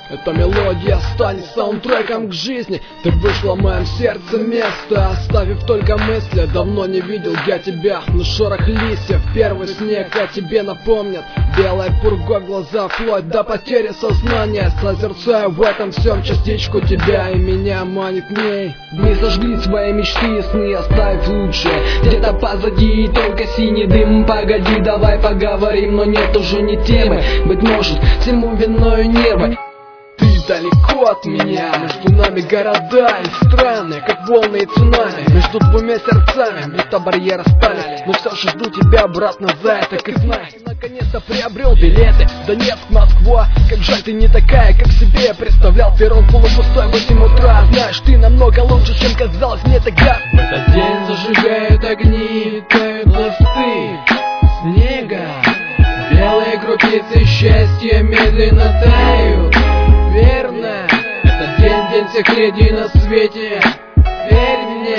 Эта мелодия станет саундтреком к жизни. Ты вышла в моем сердце место, оставив только мысли. Давно не видел я тебя, но шорох листьев, первый снег о тебе напомнят. Белая пурга в глаза, вплоть до потери сознания. Созерцаю в этом всем частичку тебя, и меня манит к ней. Мы сожгли свои мечты и сны, оставив лучшее где-то позади, и только синий дым. Погоди, давай поговорим, но нет уже не темы. Быть может, всему виною нервы. Ты далеко от меня, между нами города и страны, как волны и цунами. Между двумя сердцами, будто барьеры стали. Но все же жду тебя обратно за это, как знай. Наконец-то приобрел билеты, Донецк, Москва. Как жаль, ты не такая, как себе я представлял. Перрон полупустой в 8 утра. Знаешь, ты намного лучше, чем казалось мне тогда. В этот день зажигают огни, тают мосты снега. Белые крупицы счастья медленно тают. Верно, это день всех леди на свете. Верь мне.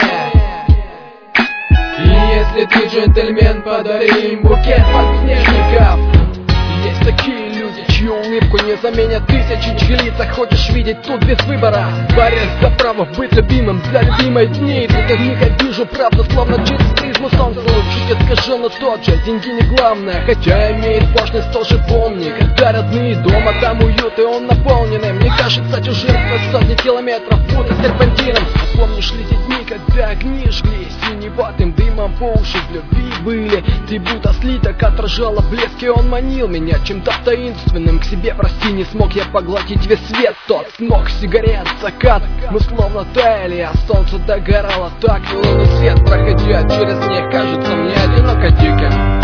И если ты джентльмен, подари им букет подснежников. Есть такие люди, чью улыбку не заменят тысячи, чьи лица хочешь видеть тут без выбора. Борясь за право быть любимым, за любимой дни. Тут в них я вижу правду, словно через призму солнца. Жить искаженно тот же, деньги не главное. Хотя имеет важность, тоже помни. Когда родные дома, там уют, и он наполненный. Мне кажется, чужим сквозь сотни километров, будто серпантином. А помнишь ли те дни, когда огни жгли синеватым дымом по уши в любви были? Ты будто слиток отражала блеск, и он манил меня чем-то таинственным к себе. Прости, не смог я поглотить весь свет, тот смог сигарет, закат. Мы словно таяли, а солнце догорало так. И лунный свет, проходя через них, кажется мне одиноко диким.